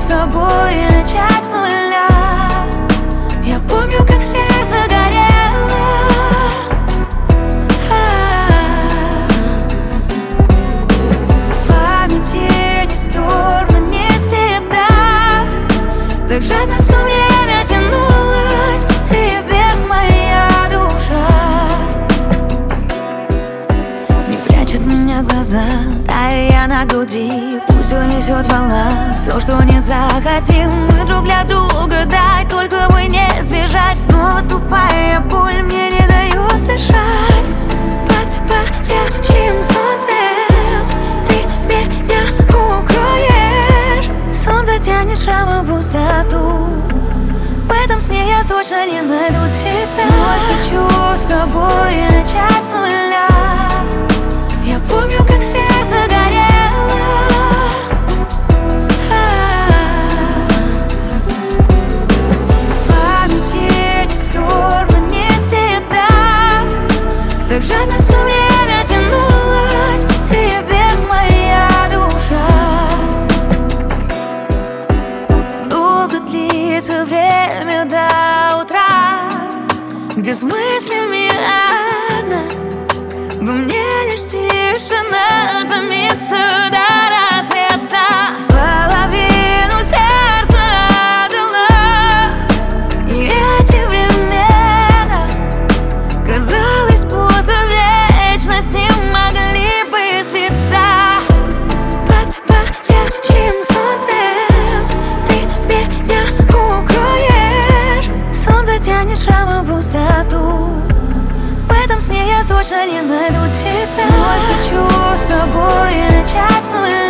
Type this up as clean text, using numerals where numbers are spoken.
тобой и начать с нуля. Я помню, как сердце горело. В памяти не стерла ни следа. Так жадно все время тянулась к тебе моя душа. Не прячет меня глаза, таю я на груди. Пусть унесет волна все, что не захотим мы друг для друга дать, только бы не сбежать. Снова тупая боль мне не дает дышать. Под палящим солнцем ты меня укроешь. Сон затянет шрамом пустоту. В этом сне я точно не найду тебя. Но хочу с тобой начать с нуля. Я помню, как сердце горело. В памяти не стерла ни следа. Так жадно все время тянулась к тебе моя душа. Долго длится время до утра, где с мыслями одна. Во мне лишь тишина томится до рассвета. Половину сердца отдала, и эти времена казалось, будто вечность не могли бы слиться. Под палящим солнцем ты меня укроешь. Сон затянет шрамом пустоту. В этом сне я точно не найду тебя. Но хочу с тобой начать с нуля.